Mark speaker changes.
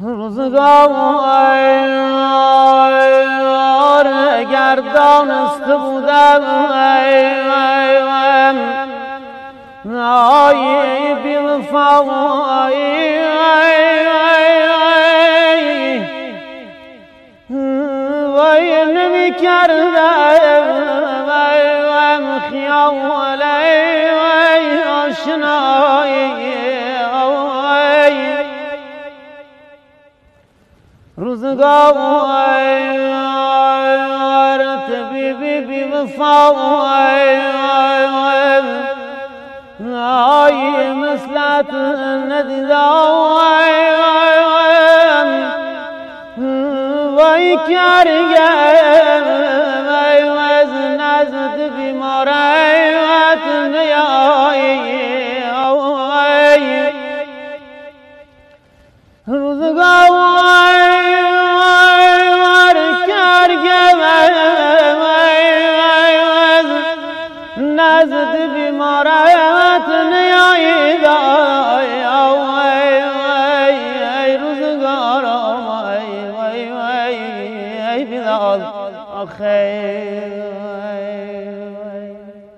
Speaker 1: روزگار گردانسته بودم آی بی وفایی وای نمی کردم خیال آشنایی روزگار طبیبی بی وفای آی مثلت ندیدم وای کرگم از نزد بیماریت نیایی روزگار کرگم از نزد بیماریت نیایی روزگار ای بیداد آخه